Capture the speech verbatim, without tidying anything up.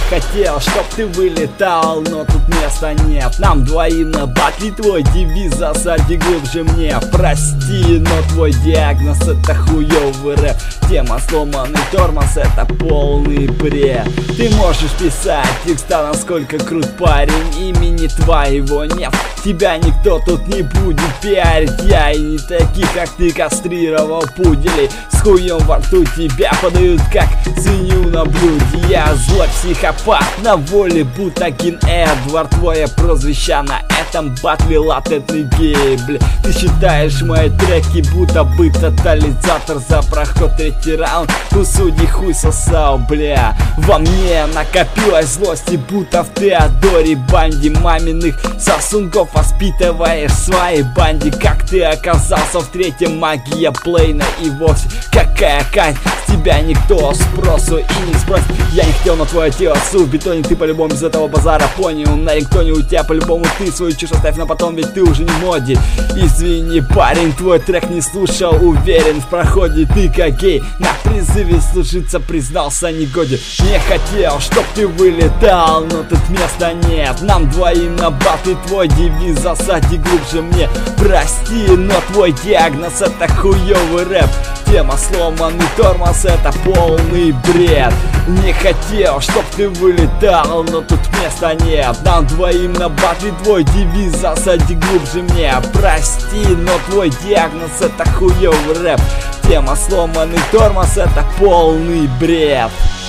хотел, чтоб ты вылетал, но тут места нет. Нам двоим на батли твой девиз засади глубже мне. Прости, но твой диагноз это хуёвый рэп. Тема сломанный тормоз это полный бред. Ты можешь писать текста, насколько крут парень, имени твоего нет. Тебя никто тут не будет пиарить. Я и не таких, как ты, кастрировал пуделей. С хуем во рту тебя подают, как свинью на блюде. Я злой психопат на воле, Бутакин Эдвард. Твое прозвище на этом батле латентный гей, бля. Ты считаешь мои треки, будто бы тотализатор. За проход третий раунд у судей хуй сосал, бля. Во мне накопилась злость, и будто в Теодоре банде маминых сосунков воспитываешь в своей банде. Как ты оказался в третьем, магия Плейна и вовсе какая кань, с тебя никто спросу и не спросит. Я не хотел на твое тело су в бетоне, ты по-любому без этого базара понял. На рингтоне у тебя по-любому ты свою чушь оставь на потом, ведь ты уже не в моде. Извини, парень, твой трек не слушал, уверен в проходе. Ты как гей, на призыве служиться признался негоден. Не хотел, чтоб ты вылетал, но тут места нет. Нам двоим на батле твой девиз засади глубже мне. Прости, но твой диагноз это хуёвый рэп. Тема сломанный тормоз это полный бред. Не хотел, чтоб ты вылетал, но тут места нет. Нам двоим на батле твой девиз засади глубже мне. Прости, но твой диагноз это хуёвый рэп. Тема сломанный тормоз это полный бред.